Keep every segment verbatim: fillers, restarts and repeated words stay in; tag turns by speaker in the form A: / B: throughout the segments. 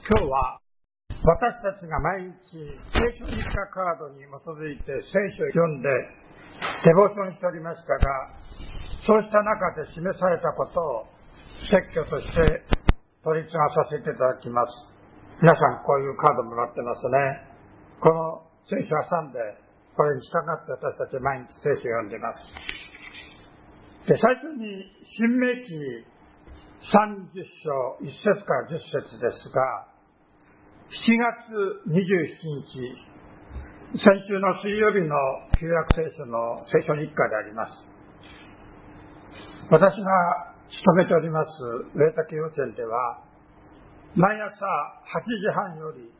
A: 今日は私たちが毎日聖書日課カードに基づいて聖書を読んでデボーションしておりましたが、そうした中で示されたことを説教として取り継がさせていただきます。皆さんこういうカードもらってますね。この聖書を挟んでこれに従って私たち毎日聖書を読んでいます。で、最初に新明記さんじゅっ章いっ節からじゅっ節ですが、しちがつにじゅうしちにち、先週の水曜日の旧約聖書の聖書日課であります。私が勤めております上竹幼稚園では、毎朝はちじはんより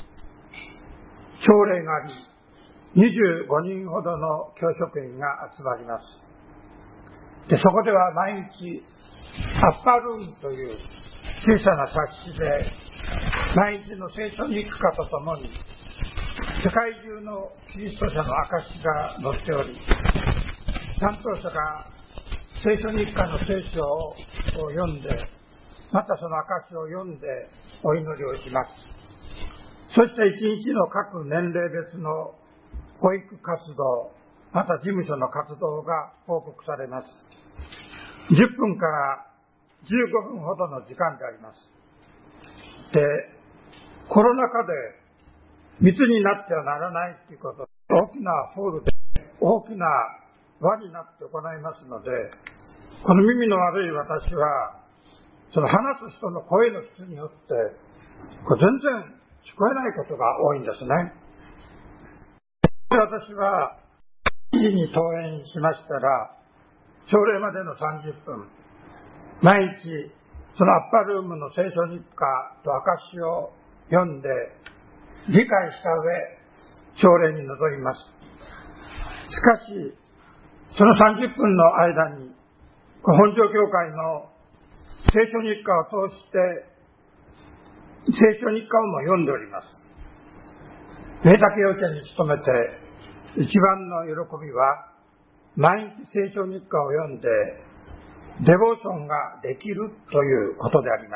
A: 朝礼があり、にじゅうごにんほどの教職員が集まります。で、そこでは毎日アッパールームという小さな冊子で毎日の聖書日課とともに世界中のキリスト者の証が載っており、担当者が聖書日課の聖書を読んで、またその証を読んでお祈りをします。そして一日の各年齢別の保育活動、また事務所の活動が報告されます。じゅっぷんからじゅうごふんほどの時間であります。で、コロナ禍で密になってはならないということ、大きなホールで大きな輪になって行いますので、この耳の悪い私はその話す人の声の質によってこれ全然聞こえないことが多いんですね。私はいちじに登園しましたら、朝礼までのさんじゅっぷん、毎日そのアッパールームの聖書日課と証を読んで理解した上、朝礼に臨みます。しかしそのさんじゅっぷんの間に本庄教会の聖書日課を通して聖書日課をも読んでおります。上竹幼稚園に勤めて一番の喜びは、毎日聖書日課を読んでデボーションができるということであります。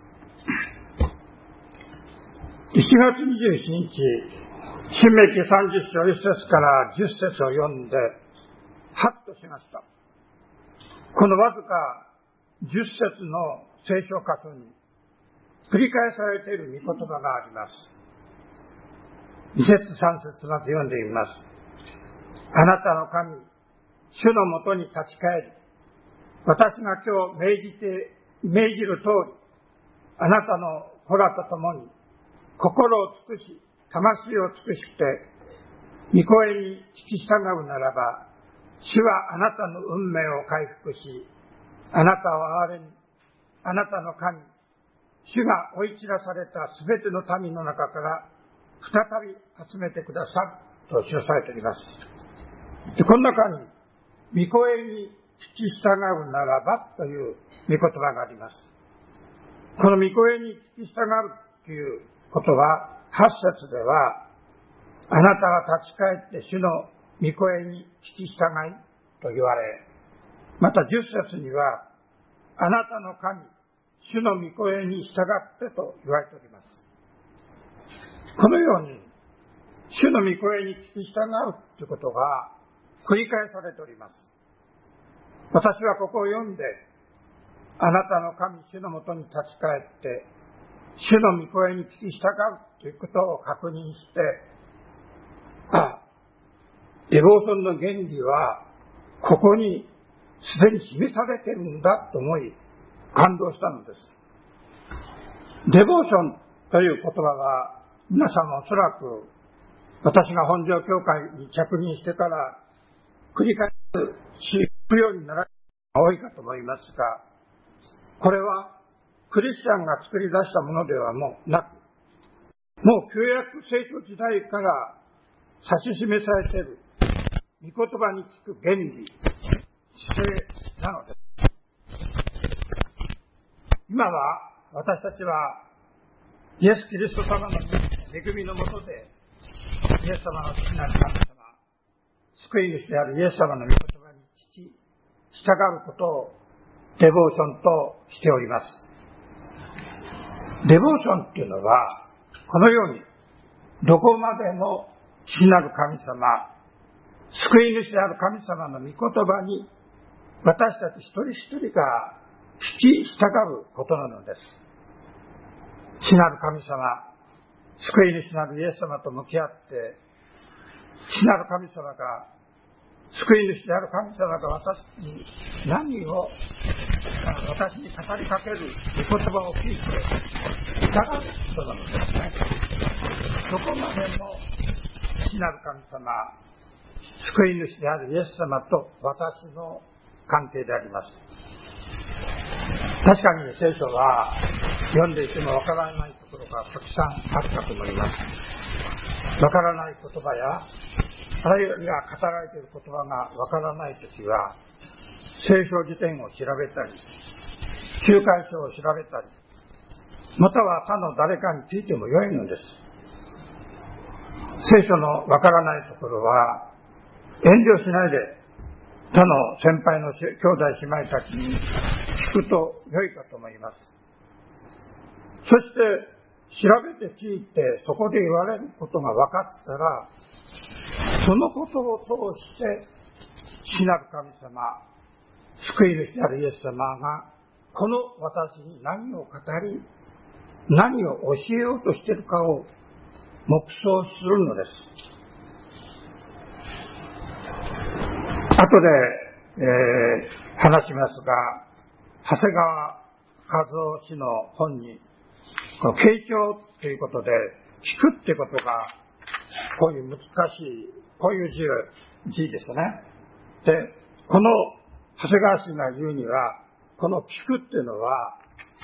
A: しちがつにじゅうしちにち、新明記さんじゅっ章いっ節からじゅっ節を読んでハッとしました。このわずかじゅっ節の聖書箇所に繰り返されている御言葉があります。に節さん節まず読んでみます。あなたの神主のもとに立ち返り、私が今日命じて命じる通り、あなたの子らと共に心を尽くし魂を尽くして御声に聞き従うならば、主はあなたの運命を回復し、あなたを憐れみ、あなたの神主が追い散らされたすべての民の中から再び集めてくださると記されております。で、この中に御声に聞き従うならばという御言葉があります。この御声に聞き従うということは、はち節では、あなたが立ち返って主の御声に聞き従いと言われ、またじゅっ節には、あなたの神主の御声に従ってと言われております。このように主の御声に聞き従うということが繰り返されております。私はここを読んで、あなたの神主のもとに立ち返って主の御声に聞き従うということを確認して、あ、デボーションの原理はここにすでに示されているんだと思い感動したのです。デボーションという言葉は皆さんもおそらく私が本庄教会に着任してから繰り返し知るようになられる方が多いかと思いますが、これはクリスチャンが作り出したものではもうなく、もう旧約聖書時代から指し示されている御言葉に聞く原理、姿勢なのです。今は私たちはイエス・キリスト様の恵みのもとで、イエス様の父なる神様、救い主であるイエス様の御言葉に聞き従うことをデボーションとしております。 デボーションっていうのは、このように、どこまでも父なる神様、救い主である神様の御言葉に、私たち一人一人が聞き従うことなのです。父なる神様、救い主なるイエス様と向き合って、父なる神様が、救い主である神様が私に何を、私に語りかける御言葉を聞いて、従うことなのですね。どこまでも、父なる神様、救い主であるイエス様と私の関係であります。確かに聖書は読んでいてもわからないところがたくさんあるかと思います。わからない言葉や、あるいは語られている言葉がわからないときは、聖書辞典を調べたり、仲介書を調べたり、または他の誰かに聞いてもよいのです。聖書のわからないところは、遠慮しないで、他の先輩の兄弟姉妹たちに聞くと良いかと思います。そして、調べて聞いて、そこで言われることが分かったら、そのことを通して、父なる神様、救い主であるイエス様が、この私に何を語り、何を教えようとしているかを黙想するのです。後で、えー、話しますが、長谷川和夫氏の本に、この傾聴ということで、聞くってことが、こういう難しい、こういう字字ですね。で、この長谷川氏が言うには、この聞くっていうのは、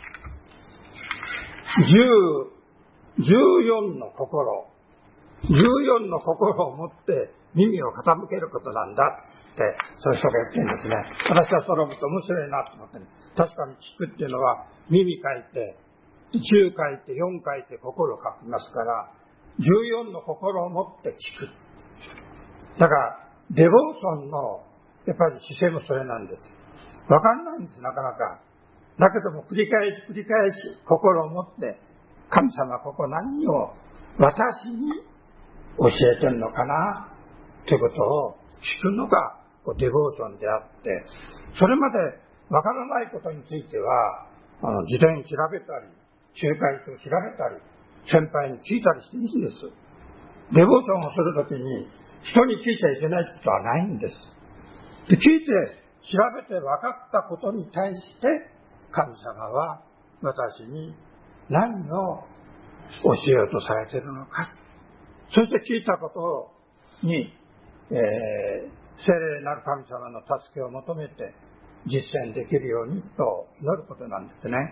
A: じゅうよんの心、じゅうよんの心を持って耳を傾けることなんだって、そういう人が言ってるんですね。私はそれを見て面白いなと思ってね。確かに聞くっていうのは、耳書いて、じゅう書いて、よん書いて、心を書きますから、じゅうよんの心を持って聞く。だから、デボーションの、やっぱり姿勢もそれなんです。わかんないんです、なかなか。だけども、繰り返し繰り返し、心を持って、神様、ここ何を私に教えてるのかな、ということを聞くのが、デボーションであって、それまでわからないことについては、あの、辞典調べたり、仲介書を調べたり、先輩に聞いたりしていいんです。デボーションをするときに、人に聞いちゃいけないことはないんです。で、聞いて、調べて分かったことに対して、神様は私に何を教えようとされているのか。そして聞いたことに、えー、聖霊なる神様の助けを求めて実践できるようにと祈ることなんですね。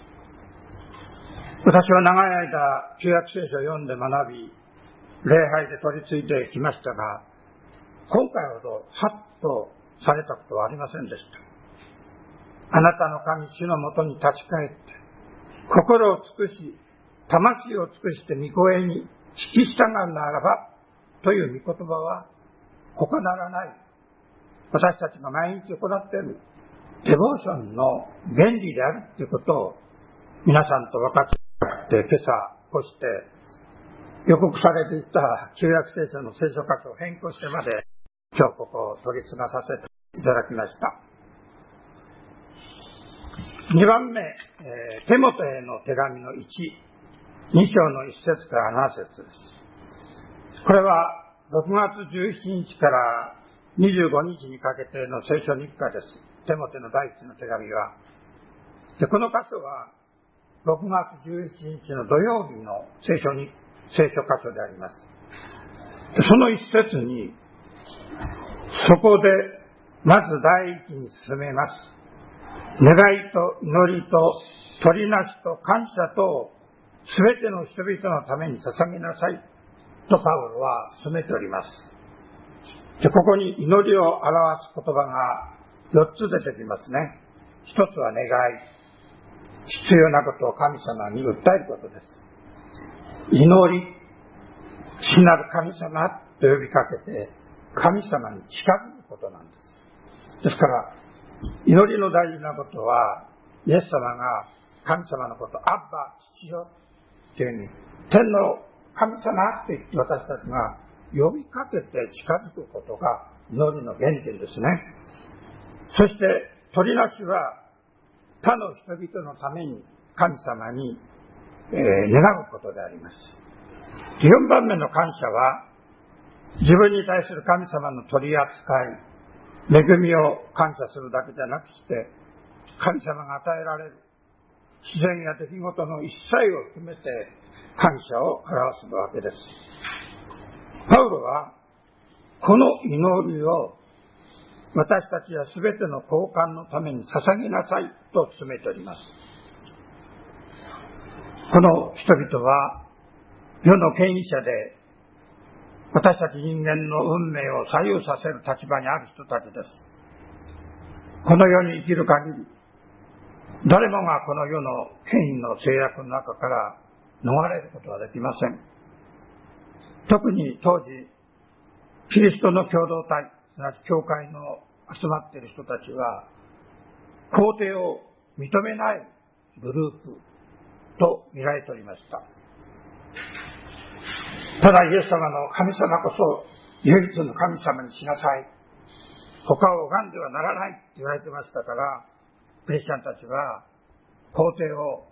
A: 私は長い間旧約聖書を読んで学び、礼拝で取り継いできましたが、今回ほどハッとされたことはありませんでした。あなたの神主のもとに立ち返って、心を尽くし、魂を尽くして御声に聞き従うならば、という御言葉は他ならない。私たちが毎日行っているデボーションの原理であるということを皆さんと分かって、今朝こうして予告されていた旧約聖書の聖書箇所を変更してまで今日ここを取り継がさせていただきました。にばんめ、えー、テモテへの手紙のいち、に章のいっ節からなな節です。これはろくがつじゅうしちにちからにじゅうごにちにかけての聖書日課です。テモテの第一の手紙は。で、この箇所はろくがつじゅうしちにちの土曜日の聖書に、聖書箇所であります。で、その一節に、そこでまず第一に進めます。願いと祈りと取りなしと感謝とすべての人々のために捧げなさいとパウロは進めております。で、ここに祈りを表す言葉がよっつ出てきますね。一つは願い。必要なことを神様に訴えることです。祈り。父なる神様と呼びかけて神様に近づくことなんです。ですから、祈りの大事なことは、イエス様が神様のこと、アッバ、父よというふうに、天の神様と言って私たちが呼びかけて近づくことが祈りの原点ですね。そして取りなしは他の人々のために神様に、えー、願うことであります。よんばんめの感謝は自分に対する神様の取り扱い、恵みを感謝するだけじゃなくして神様が与えられる自然や出来事の一切を含めて感謝を表すわけです。パウロはこの祈りを私たちやすべての交換のために捧げなさいと進めております。この人々は世の権威者で私たち人間の運命を左右させる立場にある人たちです。この世に生きる限り誰もがこの世の権威の制約の中から逃れることはできません。特に当時キリストの共同体、すなわち教会の集まっている人たちは皇帝を認めないグループと見られておりました。ただイエス様の神様こそ唯一の神様にしなさい、他を拝んではならないって言われてましたから、クリスチャンたちは皇帝を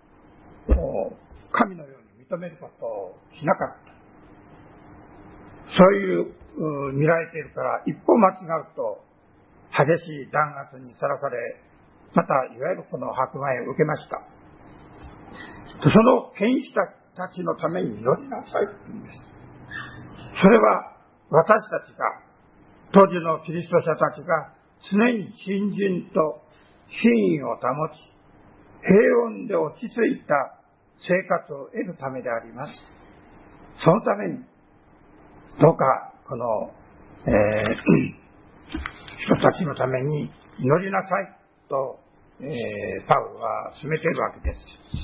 A: 神のように認めることをしなかった。そういう見られているから一歩間違うと激しい弾圧にさらされ、またいわゆるこの迫害を受けました。その権威者たちのために祈りなさいと言うんです。それは私たちが、当時のキリスト者たちが常に信心と品位を保ち、平穏で落ち着いた生活を得るためであります。そのためにどうかこの、えー、人たちのために祈りなさいと、えー、パウロは進めているわけです。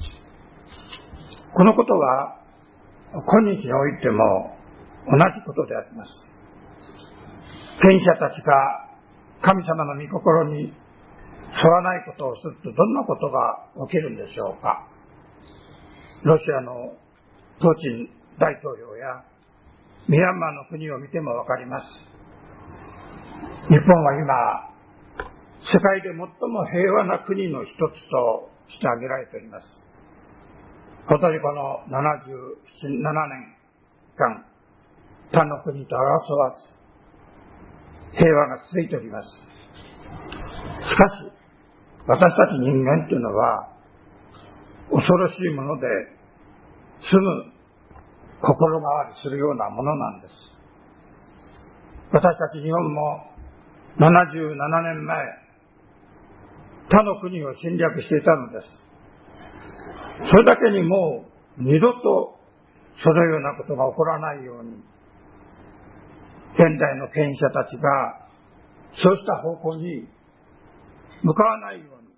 A: このことは今日においても同じことであります。権威者たちが神様の御心に沿わないことをするとどんなことが起きるんでしょうか。ロシアのプーチン大統領やミャンマーの国を見てもわかります。日本は今世界で最も平和な国の一つとして挙げられております。本当にこのななじゅうななねんかん他の国と争わず平和が続いております。しかし私たち人間というのは恐ろしいもので、すぐ心変わりするようなものなんです。私たち日本もななじゅうななねんまえ他の国を侵略していたのです。それだけにもう二度とそのようなことが起こらないように、現代の権威者たちがそうした方向に向かわないよう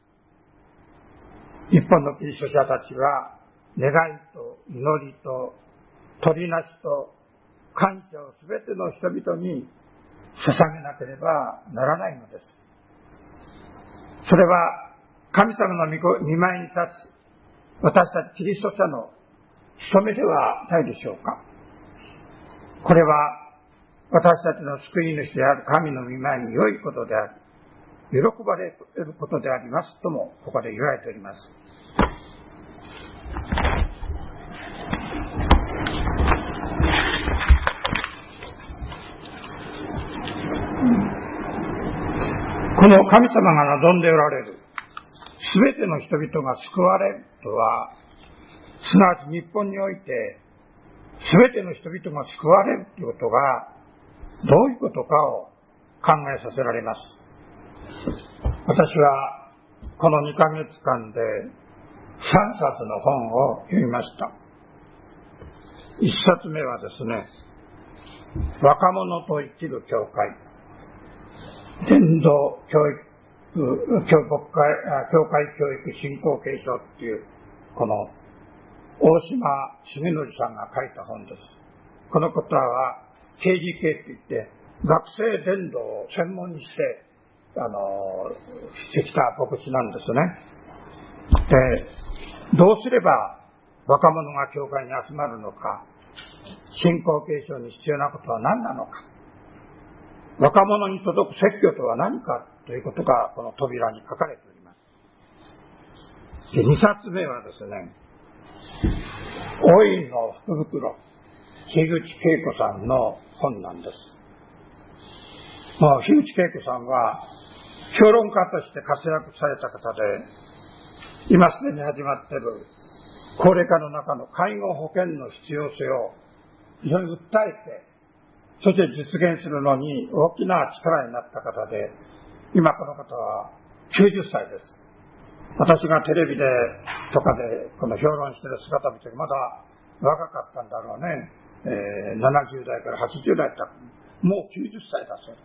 A: に、日本のキリスト者たちは願いと祈りと取りなしと感謝をすべての人々に捧げなければならないのです。それは神様の御前に立つ私たちキリスト者の務めではないでしょうか。これは私たちの救い主である神の御前に良いことであり、喜ばれることでありますともここで言われております。この神様が望んでおられるすべての人々が救われるとは、すなわち日本においてすべての人々が救われるということがどういうことかを考えさせられます。私はこのにかげつかんでさんさつの本を読みました。いっさつめはですね、若者と生きる教会、伝道教育教会教会教育振興継承っていう、この大島重則さんが書いた本です。この方は ケージーケー といって学生伝道を専門にしてあのしてきた牧師なんですね。 で、どうすれば若者が教会に集まるのか、信仰継承に必要なことは何なのか、若者に届く説教とは何かということがこの扉に書かれております。で、にさつめはですね、老いの福袋、樋口恵子さんの本なんです。もう樋口恵子さんは評論家として活躍された方で、今すでに始まっている高齢化の中の介護保険の必要性を非常に訴えて、そして実現するのに大きな力になった方で、今この方はきゅうじゅっさいです。私がテレビでとかでこの評論している姿を見て、まだ若かったんだろうね、えー、ななじゅうだいからはちじゅうだいだった。もうきゅうじゅっさいだそうです。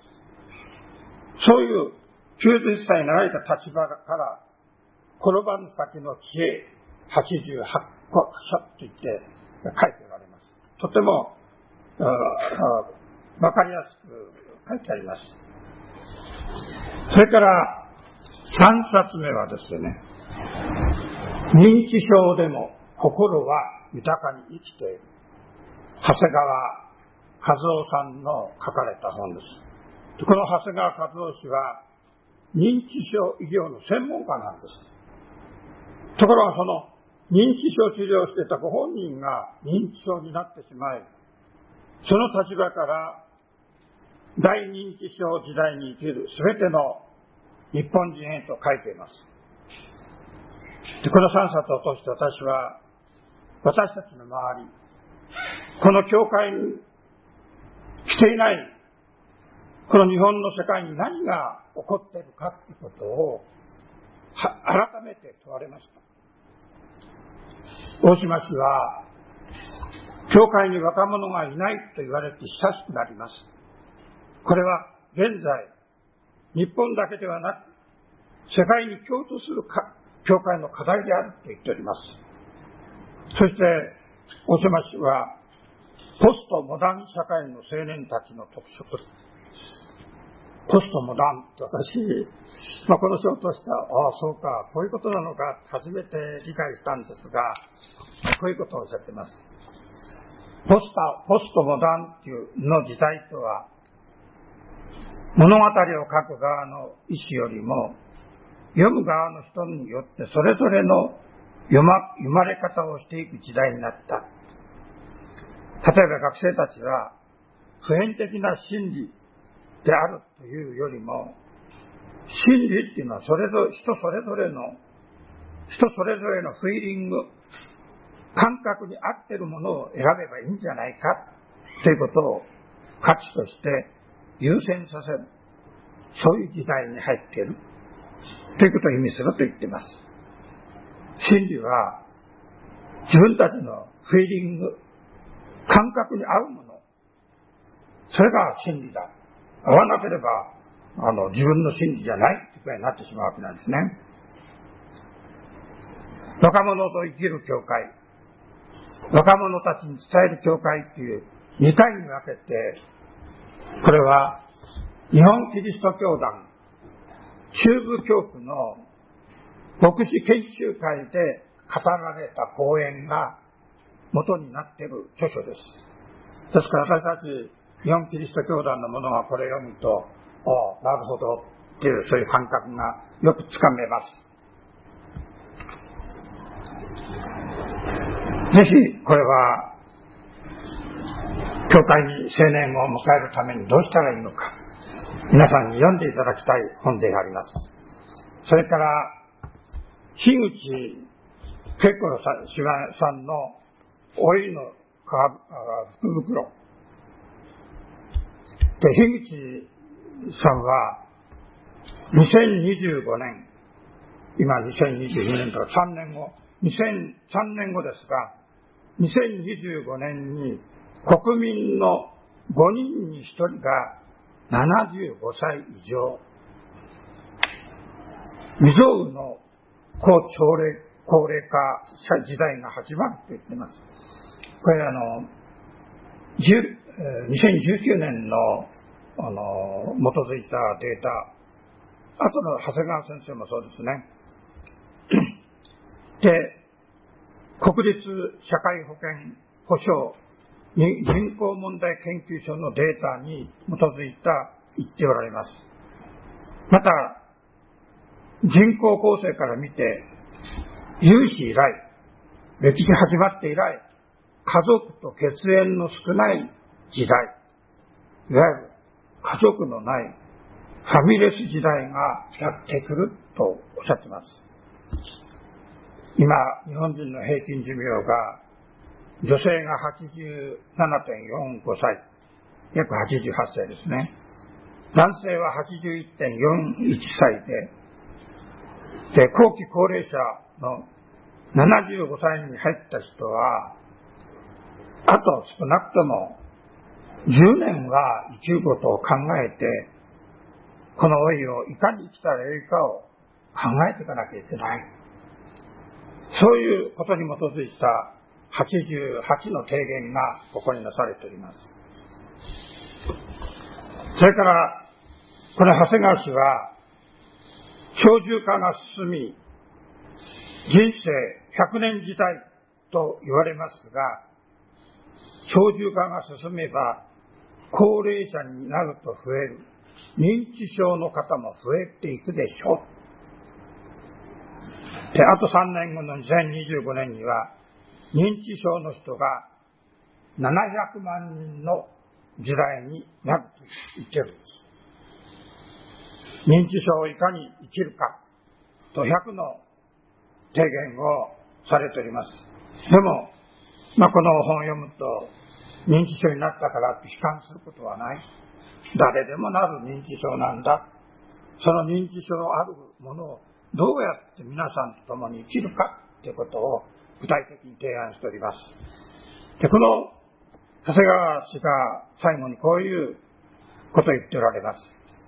A: そういうきゅうじゅっさいになられた立場から転ばぬ先の知恵はちじゅうはっこ書と言って書いておられます。とてもわかりやすく書いてあります。それからさんさつめはですね、認知症でも心は豊かに生きている、長谷川和夫さんの書かれた本です。この長谷川和夫氏は認知症医療の専門家なんです。ところがその認知症治療をしていたご本人が認知症になってしまい、その立場から大認知症時代に生きるすべての日本人へと書いています。で、このさんさつを通して私は私たちの周り、この教会に来ていないこの日本の世界に何が起こっているかということを改めて問われました。大島氏は教会に若者がいないと言われて親しくなります。これは現在日本だけではなく世界に共通する教会の課題であると言っております。そして大島氏はポストモダン社会の青年たちの特色、ポストモダンと私、まあ、この書を通しては、ああそうか、こういうことなのか初めて理解したんですが、こういうことをおっしゃっています。ポスタポストモダンっていうの時代とは、物語を書く側の意思よりも読む側の人によってそれぞれの読ま、読まれ方をしていく時代になった。例えば学生たちは普遍的な真理であるというよりも、真理っていうのはそれぞれ人それぞれの人それぞれのフィーリング、感覚に合っているものを選べばいいんじゃないかということを価値として優先させる、そういう時代に入っているということを意味すると言っています。真理は自分たちのフィーリング、感覚に合うもの、それが真理だ。合わなければあの自分の真理じゃないということになってしまうわけなんですね。若者と生きる教会、若者たちに伝える教会というにかいに分けて、これは日本キリスト教団中部教区の牧師研修会で語られた講演が元になっている著書です。ですから私たち日本キリスト教団の者がこれを読むと、ああ、なるほどっていうそういう感覚がよくつかめます。ぜひこれは教会に青年を迎えるためにどうしたらいいのか、皆さんに読んでいただきたい本であります。それから樋口恵子さんの老いの福袋で、樋口さんはにせんにじゅうごねん、今にせんにじゅうにねんからさんねんご、にせんさんねんごですが、にせんにじゅうごねんに国民のごにんにひとりがななじゅうごさい以上、未曾有の高高齢、高齢化時代が始まると言っています。これあのにせんじゅうきゅうねんの、あの基づいたデータ、後の長谷川先生もそうですね。 で、国立社会保険保障人口問題研究所のデータに基づいた言っておられます。また、人口構成から見て、有史以来、歴史始まって以来、家族と血縁の少ない時代、いわゆる家族のないファミレス時代がやってくるとおっしゃっています。今、日本人の平均寿命が、女性が はちじゅうななてんよんご 歳、約はちじゅうはっさいですね。男性は はちじゅういってんよんいち 歳で、で、後期高齢者のななじゅうごさいに入った人は、あと少なくともじゅうねんは生きることを考えて、この老いをいかに生きたらよいかを考えていかなきゃいけない。そういうことに基づいたはちじゅうはちの提言がここになされております。それから、この長谷川氏は、長寿化が進み、人生ひゃくねん時代と言われますが、長寿化が進めば、高齢者になると増える認知症の方も増えていくでしょう。で、あとさんねんごのにせんにじゅうごねんには、認知症の人がななひゃくまんにんの時代になると言っているんです。認知症をいかに生きるかとひゃくの提言をされております。でも、まあ、この本を読むと、認知症になったからって悲観することはない。誰でもなる認知症なんだ。その認知症のあるものをどうやって皆さんと共に生きるかということを具体的に提案しております。で、この長谷川氏が最後にこういうことを言っておられます。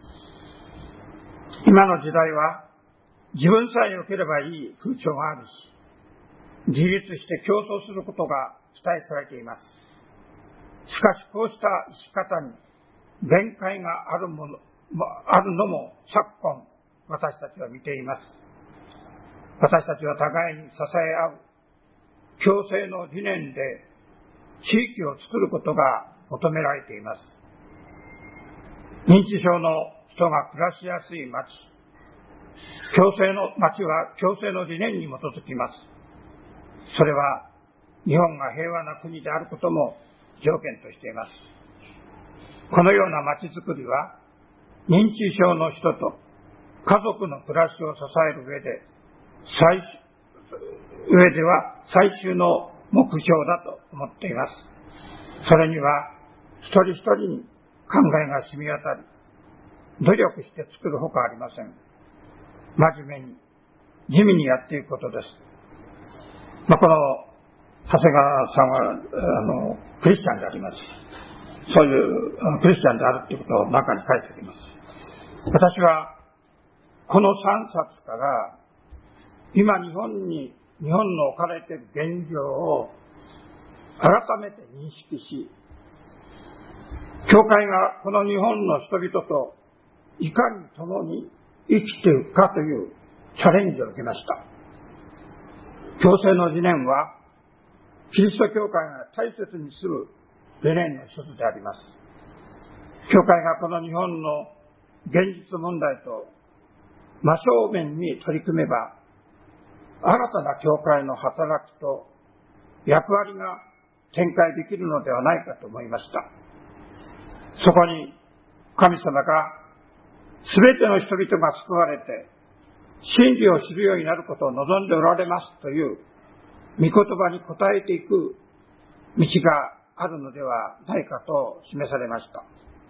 A: 今の時代は自分さえ良ければいい風潮があるし、自立して競争することが期待されています。しかしこうした生き方に限界があるもの、あるのも昨今私たちは見ています。私たちは互いに支え合う共生の理念で地域を作ることが求められています。認知症の人が暮らしやすい町、共生の町は共生の理念に基づきます。それは日本が平和な国であることも条件としています。このような町づくりは認知症の人と家族の暮らしを支える上で最上では最終の目標だと思っています。それには一人一人に考えが染み渡り、努力して作るほかありません。真面目に地味にやっていくことです。まあ、この長谷川さんはあのクリスチャンであります。そういうクリスチャンであるということを中に書いてあります。私はこのさんさつから今日本に日本の置かれている現状を改めて認識し、教会がこの日本の人々といかに共に生きていくかというチャレンジを受けました。共生の理念はキリスト教会が大切にする理念の一つであります。教会がこの日本の現実問題と真正面に取り組めば、新たな教会の働きと役割が展開できるのではないかと思いました。そこに神様がすべての人々が救われて真理を知るようになることを望んでおられますという御言葉に応えていく道があるのではないかと示されました。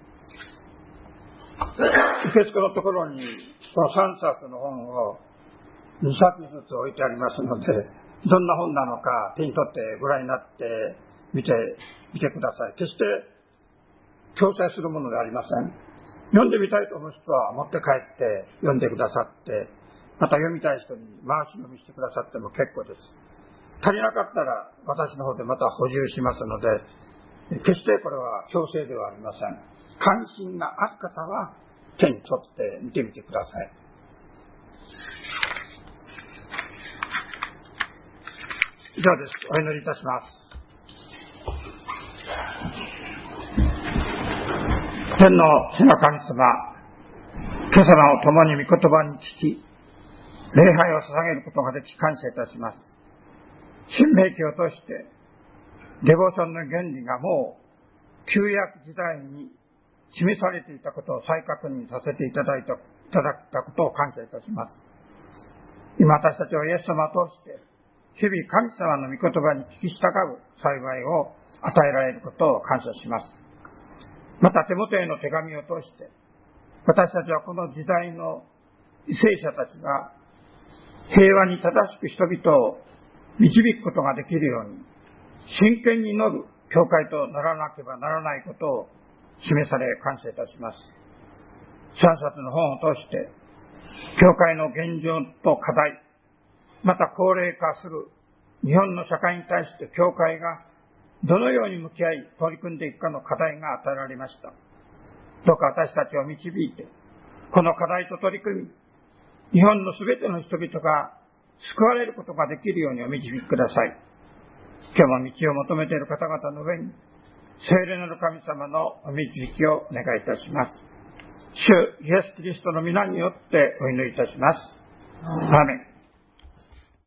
A: 受付のところにこのさんさつの本をにさつずつ置いてありますので、どんな本なのか手に取ってご覧になってみてみてください。決して強制するものではありません。読んでみたいと思う人は持って帰って読んでくださって、また読みたい人に回し読みしてくださっても結構です。足りなかったら私の方でまた補充しますので、決してこれは強制ではありません。関心がある方は手に取って見てみてください。 上です。お祈りいたします。天の地の神様、今朝の共に御言葉に聞き、礼拝を捧げることができ感謝いたします。新明記を通してデボーションの原理がもう旧約時代に示されていたことを再確認させていただいたいただいたことを感謝いたします。今私たちはイエス様を通して日々神様の御言葉に聞き従う幸いを与えられることを感謝します。またテモテへの手紙を通して私たちはこの時代の為政者たちが平和に正しく人々を導くことができるように真剣に祈る教会とならなければならないことを示され感謝いたします。さんさつの本を通して教会の現状と課題、また高齢化する日本の社会に対して教会がどのように向き合い取り組んでいくかの課題が与えられました。どうか私たちを導いてこの課題と取り組み、日本のすべての人々が救われることができるようにお導きください。今日も道を求めている方々の上に聖霊なる神様のお導きをお願いいたします。主イエス・キリストの皆によってお祈りいたします。アーメン。